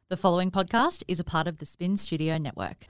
The following podcast is a part of the Spin Studio Network.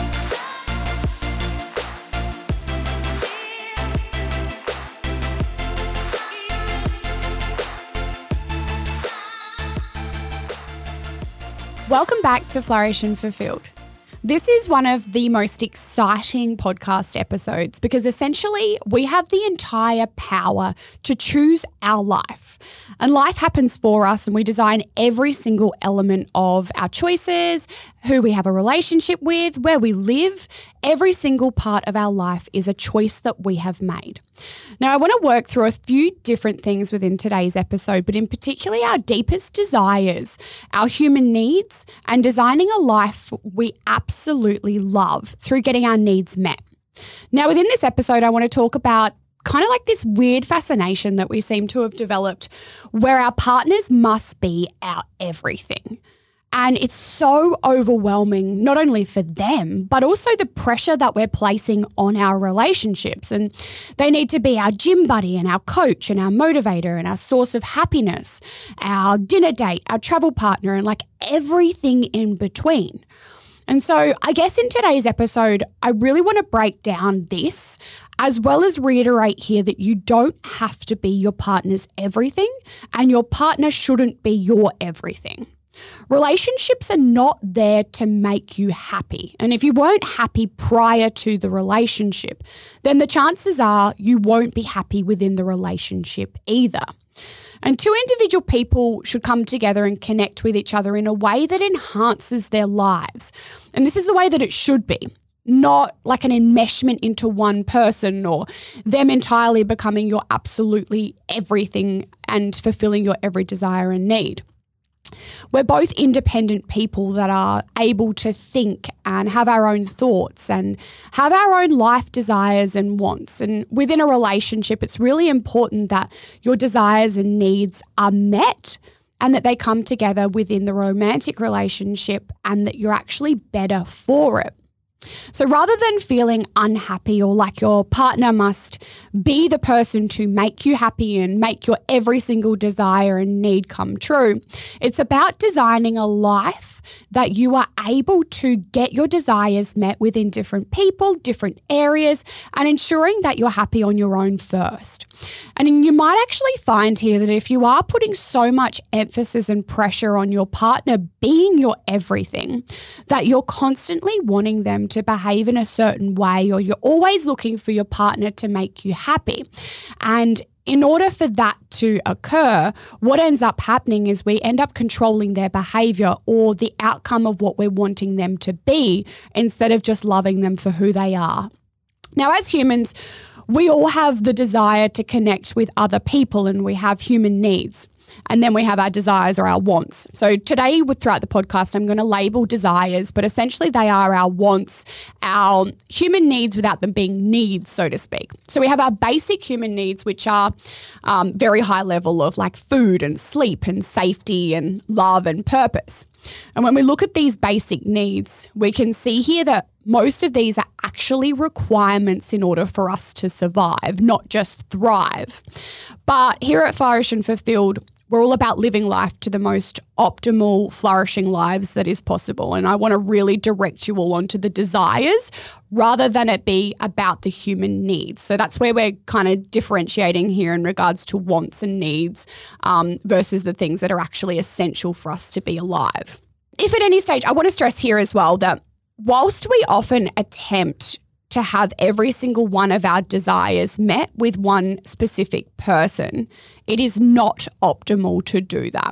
Welcome back to Flourish and Fulfilled. This is one of the most exciting podcast episodes because essentially we have the entire power to choose our life. And life happens for us and we design every single element of our choices, who we have a relationship with, where we live. Every single part of our life is a choice that we have made. Now, I want to work through a few different things within today's episode, but in particular our deepest desires, our human needs, and designing a life we absolutely love through getting our needs met. Now, within this episode, I want to talk about kind of like this weird fascination that we seem to have developed where our partners must be our everything. And it's so overwhelming, not only for them, but also the pressure that we're placing on our relationships. And they need to be our gym buddy and our coach and our motivator and our source of happiness, our dinner date, our travel partner, and like everything in between. And so I guess in today's episode, I really want to break down this as well as reiterate here that you don't have to be your partner's everything and your partner shouldn't be your everything. Relationships are not there to make you happy. And if you weren't happy prior to the relationship, then the chances are you won't be happy within the relationship either. And two individual people should come together and connect with each other in a way that enhances their lives. And this is the way that it should be, not like an enmeshment into one person or them entirely becoming your absolutely everything and fulfilling your every desire and need. We're both independent people that are able to think and have our own thoughts and have our own life desires and wants. And within a relationship, it's really important that your desires and needs are met and that they come together within the romantic relationship and that you're actually better for it. So rather than feeling unhappy or like your partner must be the person to make you happy and make your every single desire and need come true, it's about designing a life that you are able to get your desires met within different people, different areas, and ensuring that you're happy on your own first. And you might actually find here that if you are putting so much emphasis and pressure on your partner being your everything, that you're constantly wanting them to behave in a certain way or you're always looking for your partner to make you happy. And in order for that to occur, what ends up happening is we end up controlling their behavior or the outcome of what we're wanting them to be instead of just loving them for who they are. Now, as humans, we all have the desire to connect with other people and we have human needs. And then we have our desires or our wants. So today, throughout the podcast, I'm going to label desires, but essentially they are our wants, our human needs without them being needs, so to speak. So we have our basic human needs, which are very high level of like food and sleep and safety and love and purpose. And when we look at these basic needs, we can see here that most of these are actually requirements in order for us to survive, not just thrive. But here at Flourish and Fulfilled, we're all about living life to the most optimal, flourishing lives that is possible. And I want to really direct you all onto the desires rather than it be about the human needs. So that's where we're kind of differentiating here in regards to wants and needs versus the things that are actually essential for us to be alive. If at any stage, I want to stress here as well that whilst we often attempt to have every single one of our desires met with one specific person, it is not optimal to do that.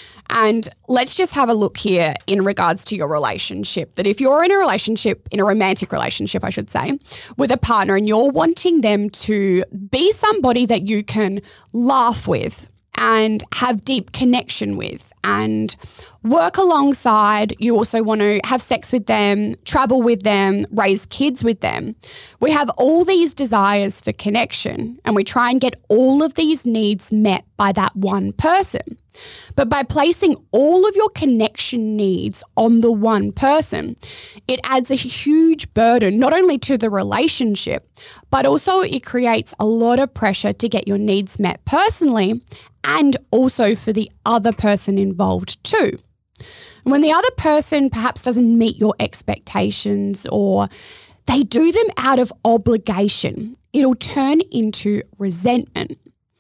And let's just have a look here in regards to your relationship, that if you're in a relationship, in a romantic relationship, I should say, with a partner and you're wanting them to be somebody that you can laugh with and have deep connection with and work alongside, you also want to have sex with them, travel with them, raise kids with them. We have all these desires for connection and we try and get all of these needs met by that one person. But by placing all of your connection needs on the one person, it adds a huge burden, not only to the relationship, but also it creates a lot of pressure to get your needs met personally and also for the other person involved too. And when the other person perhaps doesn't meet your expectations or they do them out of obligation, it'll turn into resentment.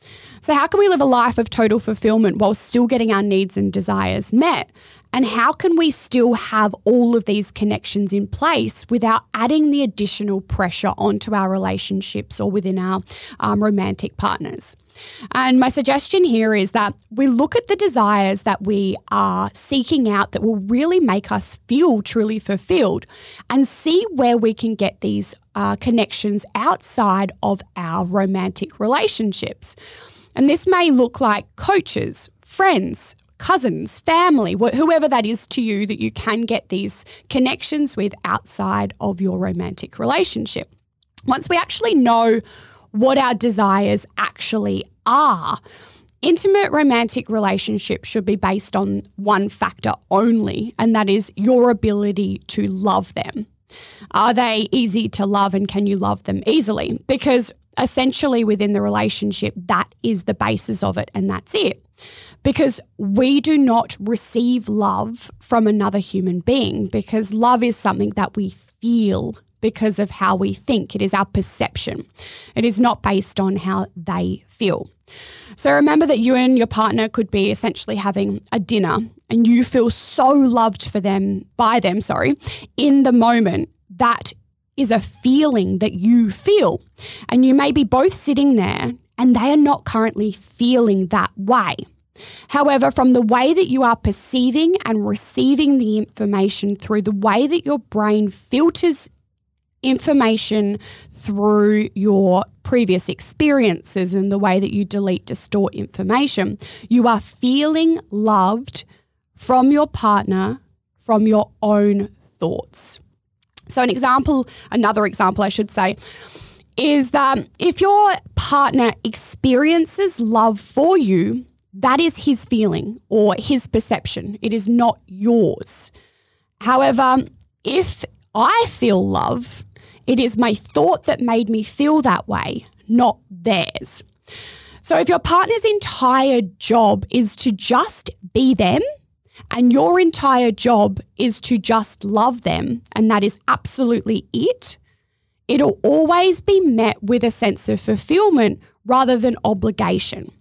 So how can we live a life of total fulfillment while still getting our needs and desires met? And how can we still have all of these connections in place without adding the additional pressure onto our relationships or within our romantic partners? And my suggestion here is that we look at the desires that we are seeking out that will really make us feel truly fulfilled and see where we can get these connections outside of our romantic relationships. And this may look like coaches, friends, cousins, family, whoever that is to you that you can get these connections with outside of your romantic relationship. Once we actually know what our desires actually are, intimate romantic relationships should be based on one factor only, and that is your ability to love them. Are they easy to love, and can you love them easily? Because essentially within the relationship, that is the basis of it, and that's it. Because we do not receive love from another human being, because love is something that we feel because of how we think. It is our perception. It is not based on how they feel. So remember that you and your partner could be essentially having a dinner and you feel so loved by them in the moment. That is a feeling that you feel. And you may be both sitting there and they are not currently feeling that way. However, from the way that you are perceiving and receiving the information through the way that your brain filters information through your previous experiences and the way that you distort information, you are feeling loved from your partner, from your own thoughts. So another example I should say, is that if your partner experiences love for you, that is his feeling or his perception. It is not yours. However, if I feel love, it is my thought that made me feel that way, not theirs. So if your partner's entire job is to just be them, and your entire job is to just love them, and that is absolutely it, it'll always be met with a sense of fulfillment rather than obligation.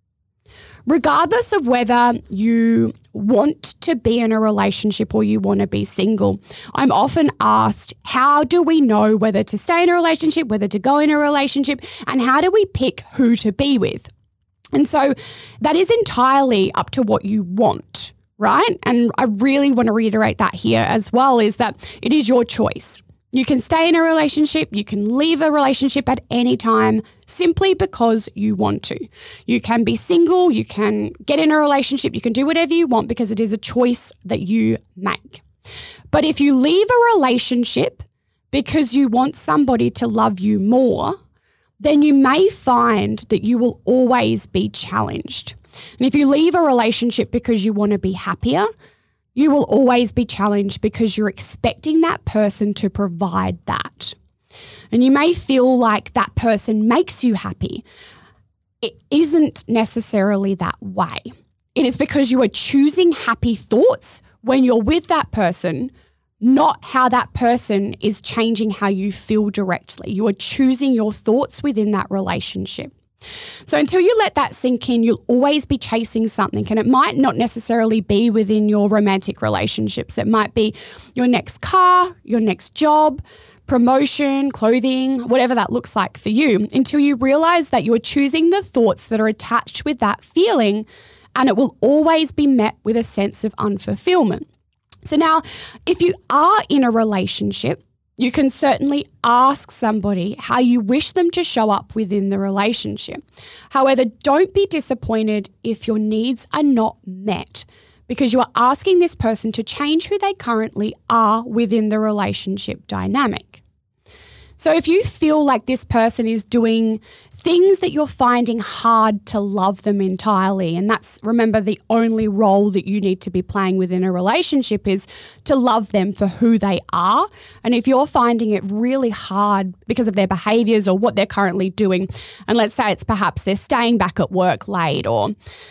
Regardless of whether you want to be in a relationship or you want to be single, I'm often asked, how do we know whether to stay in a relationship, whether to go in a relationship, and how do we pick who to be with? And so that is entirely up to what you want, right? And I really want to reiterate that here as well, is that it is your choice. You can stay in a relationship, you can leave a relationship at any time simply because you want to. You can be single, you can get in a relationship, you can do whatever you want because it is a choice that you make. But if you leave a relationship because you want somebody to love you more, then you may find that you will always be challenged. And if you leave a relationship because you want to be happier, you will always be challenged because you're expecting that person to provide that. And you may feel like that person makes you happy. It isn't necessarily that way. It is because you are choosing happy thoughts when you're with that person, not how that person is changing how you feel directly. You are choosing your thoughts within that relationship. So until you let that sink in, you'll always be chasing something, and it might not necessarily be within your romantic relationships. It might be your next car, your next job, promotion, clothing, whatever that looks like for you, until you realize that you're choosing the thoughts that are attached with that feeling, and it will always be met with a sense of unfulfillment. So now, if you are in a relationship, you can certainly ask somebody how you wish them to show up within the relationship. However, don't be disappointed if your needs are not met, because you are asking this person to change who they currently are within the relationship dynamic. So if you feel like this person is doing things that you're finding hard to love them entirely, and that's, remember, the only role that you need to be playing within a relationship is to love them for who they are. And if you're finding it really hard because of their behaviors or what they're currently doing, and let's say it's perhaps they're staying back at work late, or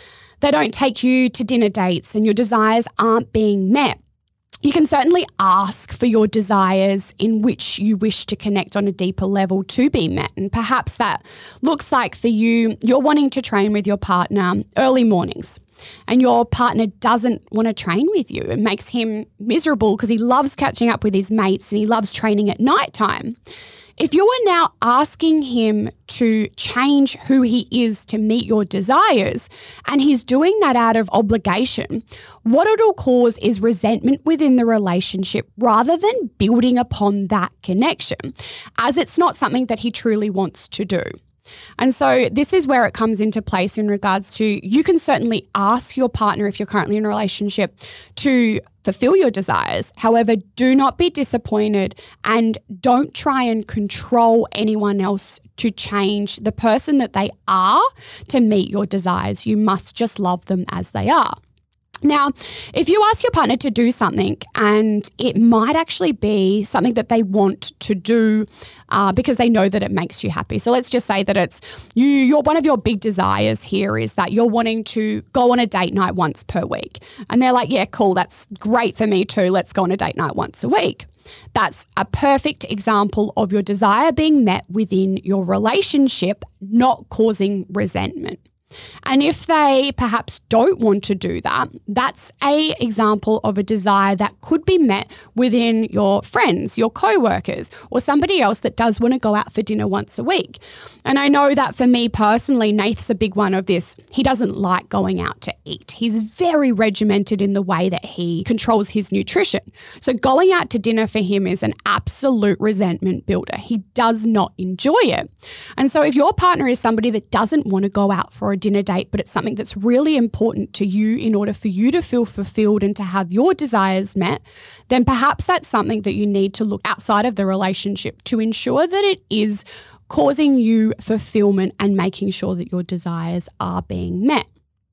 they don't take you to dinner dates and your desires aren't being met, you can certainly ask for your desires in which you wish to connect on a deeper level to be met. And perhaps that looks like for you, you're wanting to train with your partner early mornings and your partner doesn't want to train with you. It makes him miserable because he loves catching up with his mates and he loves training at nighttime. If you are now asking him to change who he is to meet your desires, and he's doing that out of obligation, what it'll cause is resentment within the relationship rather than building upon that connection, as it's not something that he truly wants to do. And so this is where it comes into place in regards to, you can certainly ask your partner, if you're currently in a relationship, to fulfill your desires. However, do not be disappointed and don't try and control anyone else to change the person that they are to meet your desires. You must just love them as they are. Now, if you ask your partner to do something and it might actually be something that they want to do because they know that it makes you happy. So let's just say that it's one of your big desires here is that you're wanting to go on a date night once per week. And they're like, yeah, cool, that's great for me too. Let's go on a date night once a week. That's a perfect example of your desire being met within your relationship, not causing resentment. And if they perhaps don't want to do that, that's an example of a desire that could be met within your friends, your co-workers, or somebody else that does want to go out for dinner once a week. And I know that for me personally, Nath's a big one of this. He doesn't like going out to eat. He's very regimented in the way that he controls his nutrition. So going out to dinner for him is an absolute resentment builder. He does not enjoy it. And so if your partner is somebody that doesn't want to go out for a dinner date, but it's something that's really important to you in order for you to feel fulfilled and to have your desires met, then perhaps that's something that you need to look outside of the relationship to ensure that it is causing you fulfillment and making sure that your desires are being met.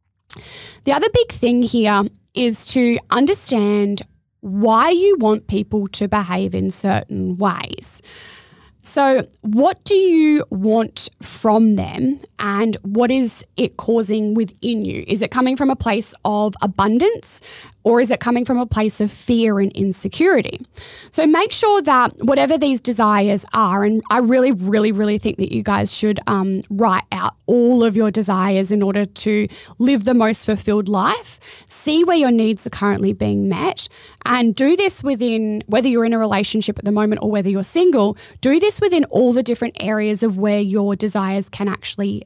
The other big thing here is to understand why you want people to behave in certain ways. So what do you want from them and what is it causing within you? Is it coming from a place of abundance or is it coming from a place of fear and insecurity? So make sure that whatever these desires are, and I really, really, really think that you guys should write out all of your desires in order to live the most fulfilled life, see where your needs are currently being met, and do this within, whether you're in a relationship at the moment or whether you're single, do this within all the different areas of where your desires can actually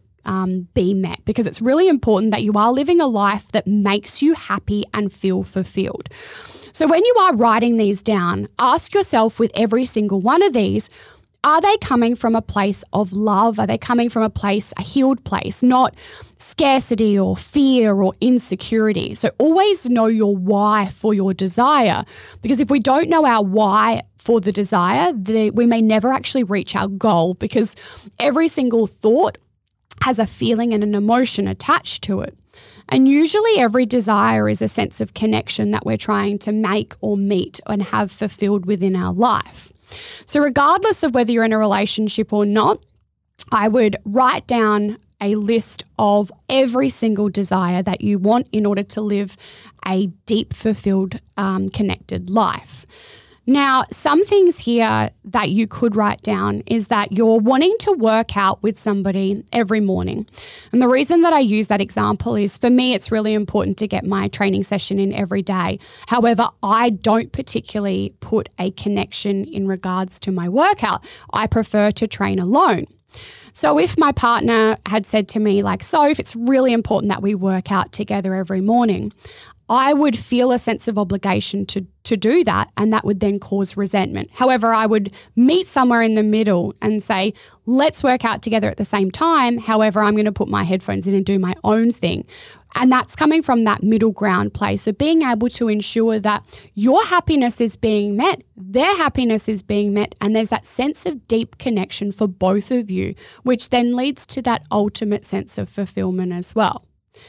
be met, because it's really important that you are living a life that makes you happy and feel fulfilled. So when you are writing these down, ask yourself with every single one of these, are they coming from a place of love? Are they coming from a healed place, not scarcity or fear or insecurity? So always know your why for your desire, because if we don't know our why for the desire, we may never actually reach our goal, because every single thought has a feeling and an emotion attached to it. And usually every desire is a sense of connection that we're trying to make or meet and have fulfilled within our life. So regardless of whether you're in a relationship or not, I would write down a list of every single desire that you want in order to live a deep, fulfilled, connected life. Now, some things here that you could write down is that you're wanting to work out with somebody every morning. And the reason that I use that example is, for me, it's really important to get my training session in every day. However, I don't particularly put a connection in regards to my workout. I prefer to train alone. So if my partner had said to me, like, Soph, it's really important that we work out together every morning, I would feel a sense of obligation to do that, and that would then cause resentment. However, I would meet somewhere in the middle and say, let's work out together at the same time. However, I'm going to put my headphones in and do my own thing. And that's coming from that middle ground place of being able to ensure that your happiness is being met, their happiness is being met, and there's that sense of deep connection for both of you, which then leads to that ultimate sense of fulfillment as well.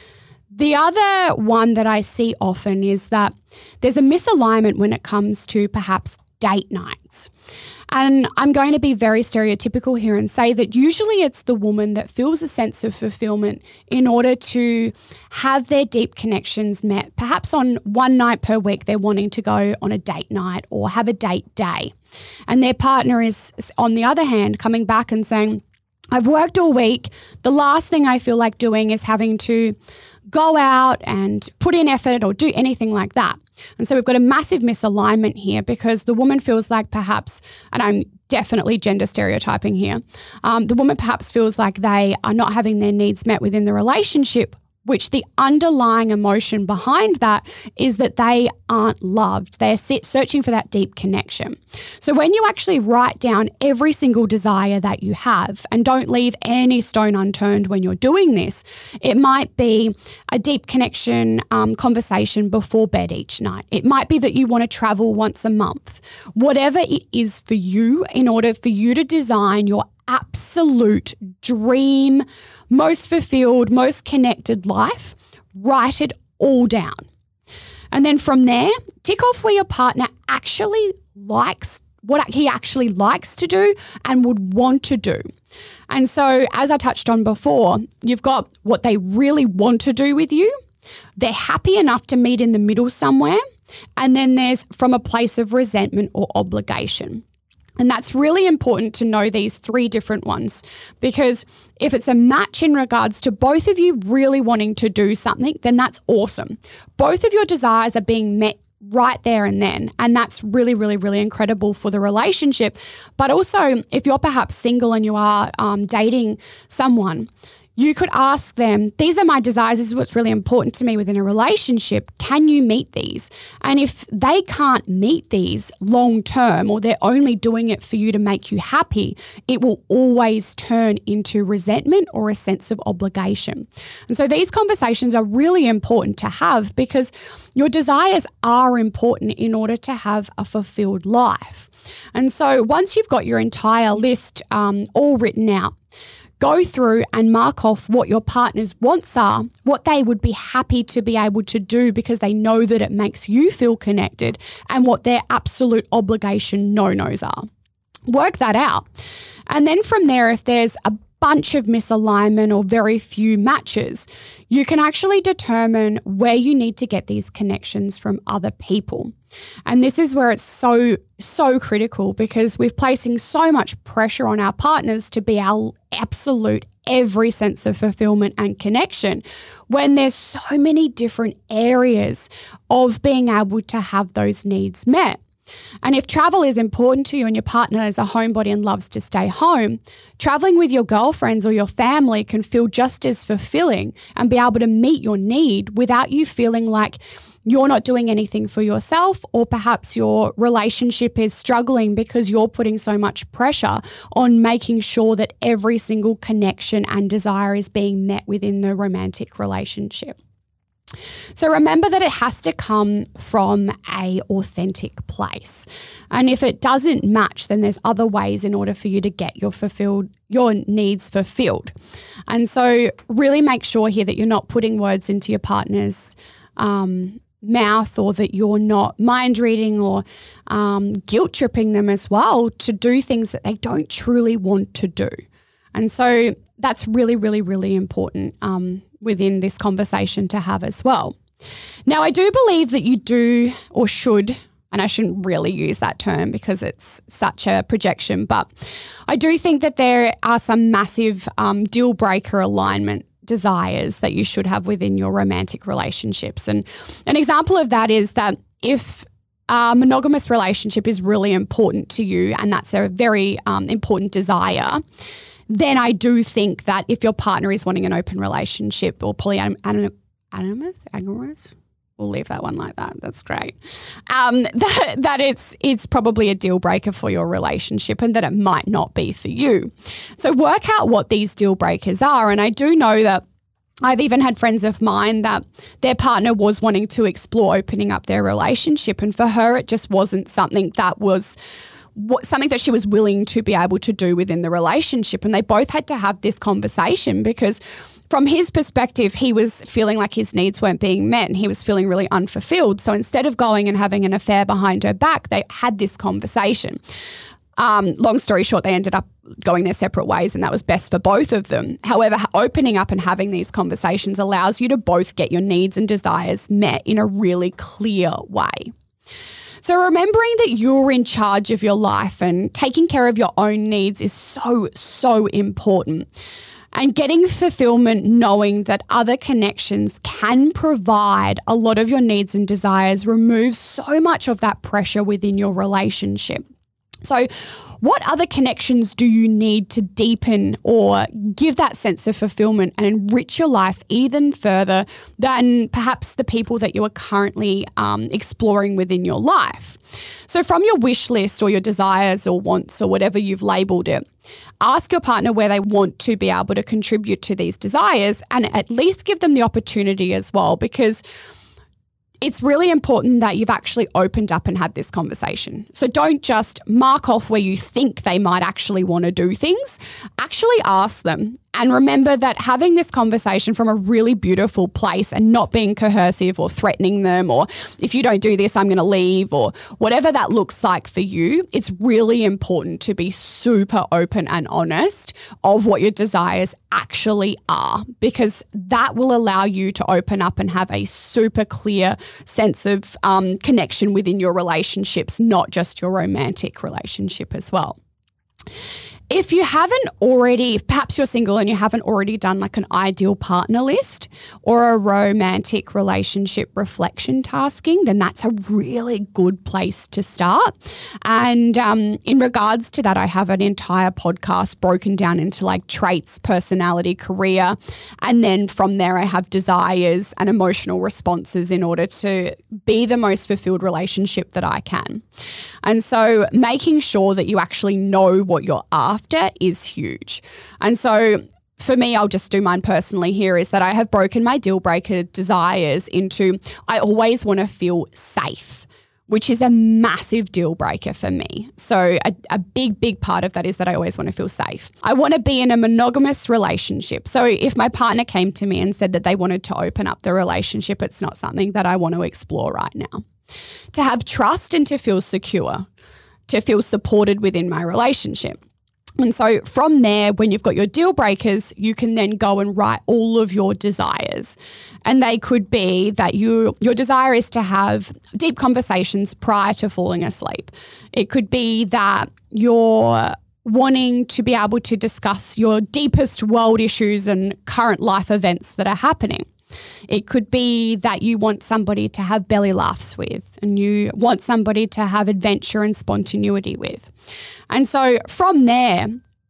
The other one that I see often is that there's a misalignment when it comes to perhaps date nights. And I'm going to be very stereotypical here and say that usually it's the woman that feels a sense of fulfillment in order to have their deep connections met. Perhaps on one night per week, they're wanting to go on a date night or have a date day. And their partner is, on the other hand, coming back and saying, I've worked all week. The last thing I feel like doing is having to go out and put in effort or do anything like that. And so we've got a massive misalignment here because the woman feels like perhaps, and I'm definitely gender stereotyping here, the woman perhaps feels like they are not having their needs met within the relationship, which the underlying emotion behind that is that they aren't loved. They're searching for that deep connection. So when you actually write down every single desire that you have and don't leave any stone unturned when you're doing this, it might be a deep connection conversation before bed each night. It might be that you want to travel once a month. Whatever it is for you, in order for you to design your absolute dream, most fulfilled, most connected life, write it all down. And then from there, tick off where your partner actually likes, what he actually likes to do and would want to do. And so, as I touched on before, you've got what they really want to do with you. They're happy enough to meet in the middle somewhere. And then there's from a place of resentment or obligation. And that's really important to know these three different ones, because if it's a match in regards to both of you really wanting to do something, then that's awesome. Both of your desires are being met right there and then. And that's really, really, really incredible for the relationship. But also, if you're perhaps single and you are dating someone, you could ask them, these are my desires, this is what's really important to me within a relationship. Can you meet these? And if they can't meet these long term, or they're only doing it for you to make you happy, it will always turn into resentment or a sense of obligation. And so these conversations are really important to have because your desires are important in order to have a fulfilled life. And so once you've got your entire list all written out, go through and mark off what your partner's wants are, what they would be happy to be able to do because they know that it makes you feel connected, and what their absolute obligation no-nos are. Work that out. And then from there, if there's a bunch of misalignment or very few matches, you can actually determine where you need to get these connections from other people. And this is where it's so critical, because we're placing so much pressure on our partners to be our absolute every sense of fulfillment and connection, when there's so many different areas of being able to have those needs met. And if travel is important to you and your partner is a homebody and loves to stay home, traveling with your girlfriends or your family can feel just as fulfilling and be able to meet your need without you feeling like you're not doing anything for yourself, or perhaps your relationship is struggling because you're putting so much pressure on making sure that every single connection and desire is being met within the romantic relationship. So remember that it has to come from an authentic place. And if it doesn't match, then there's other ways in order for you to get your needs fulfilled. And so really make sure here that you're not putting words into your partner's mouth, or that you're not mind reading or guilt tripping them as well to do things that they don't truly want to do. And so that's really, really, really important within this conversation to have as well. Now, I do believe that you do or should, and I shouldn't really use that term because it's such a projection, but I do think that there are some massive deal breaker alignment desires that you should have within your romantic relationships. And an example of that is that if a monogamous relationship is really important to you and that's a very important desire, then I do think that if your partner is wanting an open relationship or polyamorous, we'll leave that one like that. That's great. That it's probably a deal breaker for your relationship, and that it might not be for you. So work out what these deal breakers are. And I do know that I've even had friends of mine that their partner was wanting to explore opening up their relationship, and for her it just wasn't something that was something that she was willing to be able to do within the relationship. And they both had to have this conversation, because from his perspective, he was feeling like his needs weren't being met and he was feeling really unfulfilled. So instead of going and having an affair behind her back, they had this conversation. Long story short, they ended up going their separate ways and that was best for both of them. However, opening up and having these conversations allows you to both get your needs and desires met in a really clear way. So remembering that you're in charge of your life and taking care of your own needs is so, so important. And getting fulfillment knowing that other connections can provide a lot of your needs and desires removes so much of that pressure within your relationship. So what other connections do you need to deepen or give that sense of fulfillment and enrich your life even further than perhaps the people that you are currently exploring within your life? So from your wish list or your desires or wants or whatever you've labelled it, ask your partner where they want to be able to contribute to these desires and at least give them the opportunity as well, because it's really important that you've actually opened up and had this conversation. So don't just mark off where you think they might actually want to do things. Actually ask them. And remember that having this conversation from a really beautiful place and not being coercive or threatening them or if you don't do this, I'm going to leave or whatever that looks like for you, it's really important to be super open and honest of what your desires actually are, because that will allow you to open up and have a super clear sense of connection within your relationships, not just your romantic relationship as well. If you haven't already, perhaps you're single and you haven't already done like an ideal partner list or a romantic relationship reflection tasking, then that's a really good place to start. And in regards to that, I have an entire podcast broken down into like traits, personality, career. And then from there, I have desires and emotional responses in order to be the most fulfilled relationship that I can. And so making sure that you actually know what you're after is huge. And so for me, I'll just do mine personally here, is that I have broken my deal breaker desires into I always want to feel safe, which is a massive deal breaker for me. So a big, big part of that is that I always want to feel safe. I want to be in a monogamous relationship. So if my partner came to me and said that they wanted to open up the relationship, it's not something that I want to explore right now. To have trust and to feel secure, to feel supported within my relationship. And so from there, when you've got your deal breakers, you can then go and write all of your desires. And they could be that your desire is to have deep conversations prior to falling asleep. It could be that you're wanting to be able to discuss your deepest world issues and current life events that are happening. It could be that you want somebody to have belly laughs with and you want somebody to have adventure and spontaneity with. And so from there,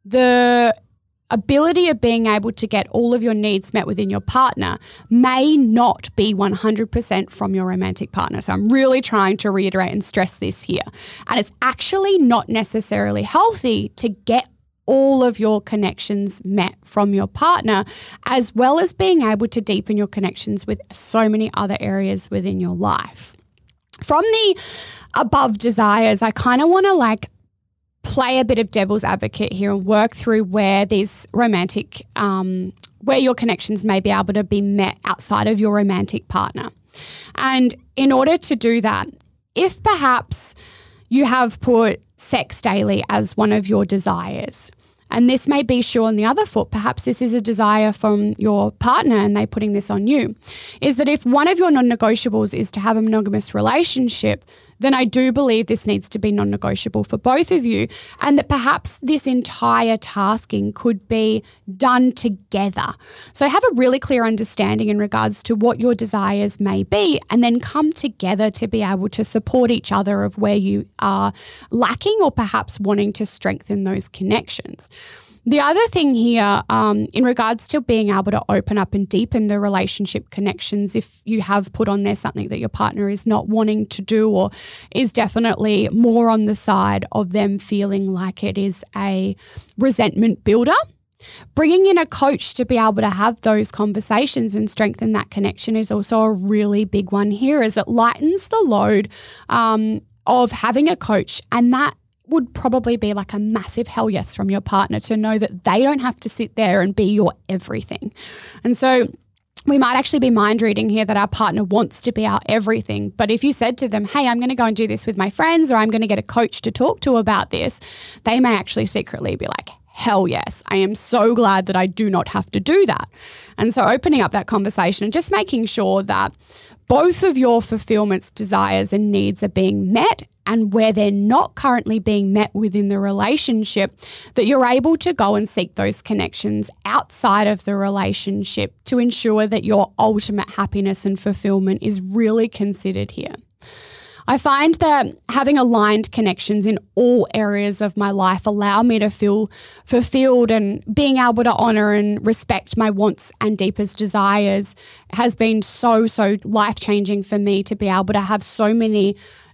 the ability of being able to get all of your needs met within your partner may not be 100% from your romantic partner. So I'm really trying to reiterate and stress this here. And it's actually not necessarily healthy to get all of your connections met from your partner, as well as being able to deepen your connections with so many other areas within your life. From the above desires, I kind of want to play a bit of devil's advocate here and work through where these romantic, where your connections may be able to be met outside of your romantic partner. And in order to do that, if perhaps you have put sex daily as one of your desires, and this may be shoe on the other foot, perhaps this is a desire from your partner and they're putting this on you, is that if one of your non-negotiables is to have a monogamous relationship, then I do believe this needs to be non-negotiable for both of you, and that perhaps this entire tasking could be done together. So have a really clear understanding in regards to what your desires may be, and then come together to be able to support each other of where you are lacking or perhaps wanting to strengthen those connections. The other thing here, in regards to being able to open up and deepen the relationship connections, if you have put on there something that your partner is not wanting to do or is definitely more on the side of them feeling like it is a resentment builder, bringing in a coach to be able to have those conversations and strengthen that connection is also a really big one here, as it lightens the load of having a coach, and that would probably be like a massive hell yes from your partner to know that they don't have to sit there and be your everything. And so we might actually be mind reading here that our partner wants to be our everything. But if you said to them, hey, I'm going to go and do this with my friends, or I'm going to get a coach to talk to about this, they may actually secretly be like, hell yes, I am so glad that I do not have to do that. And so opening up that conversation and just making sure that both of your fulfillments, desires and needs are being met, and where they're not currently being met within the relationship, that you're able to go and seek those connections outside of the relationship to ensure that your ultimate happiness and fulfillment is really considered here. I find that having aligned connections in all areas of my life allow me to feel fulfilled, and being able to honor and respect my wants and deepest desires has been so life-changing for me, to be able to have so many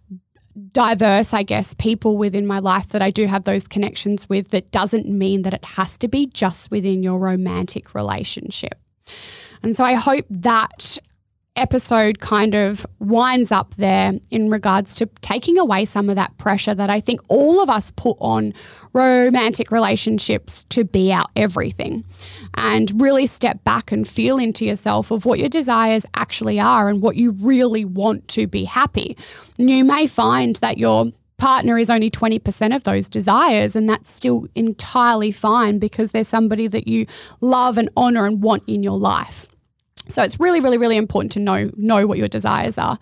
diverse, I guess, people within my life that I do have those connections with. That doesn't mean that it has to be just within your romantic relationship. And so I hope that episode kind of winds up there in regards to taking away some of that pressure that I think all of us put on romantic relationships to be our everything, and really step back and feel into yourself of what your desires actually are and what you really want to be happy. And you may find that your partner is only 20% of those desires, and that's still entirely fine, because they're somebody that you love and honor and want in your life. So it's really, really, really important to know what your desires are.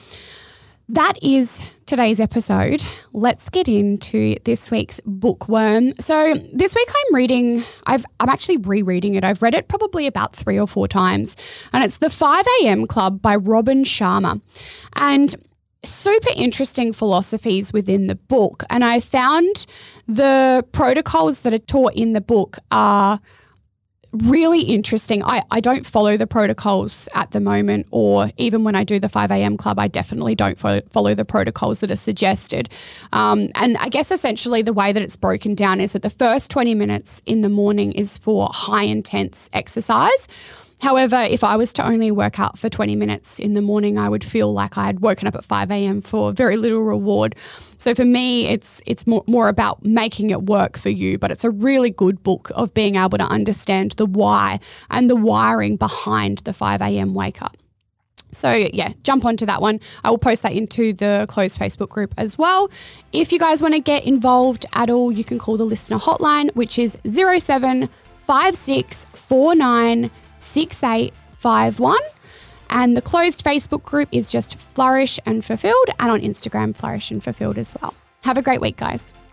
That is today's episode. Let's get into this week's bookworm. So this week I'm actually rereading it. I've read it probably about 3 or 4 times, and it's The 5 a.m. Club by Robin Sharma. And super interesting philosophies within the book. And I found the protocols that are taught in the book are really interesting. I don't follow the protocols at the moment, or even when I do the 5 a.m. Club, I definitely don't follow the protocols that are suggested. And I guess essentially the way that it's broken down is that the first 20 minutes in the morning is for high intense exercise. However, if I was to only work out for 20 minutes in the morning, I would feel like I had woken up at 5 a.m. for very little reward. So for me, it's more about making it work for you, but it's a really good book of being able to understand the why and the wiring behind the 5 a.m. wake up. So yeah, jump onto that one. I will post that into the closed Facebook group as well. If you guys want to get involved at all, you can call the listener hotline, which is 075649 6851, and the closed Facebook group is just Flourish and Fulfilled, and on Instagram Flourish and Fulfilled as well. Have a great week, guys.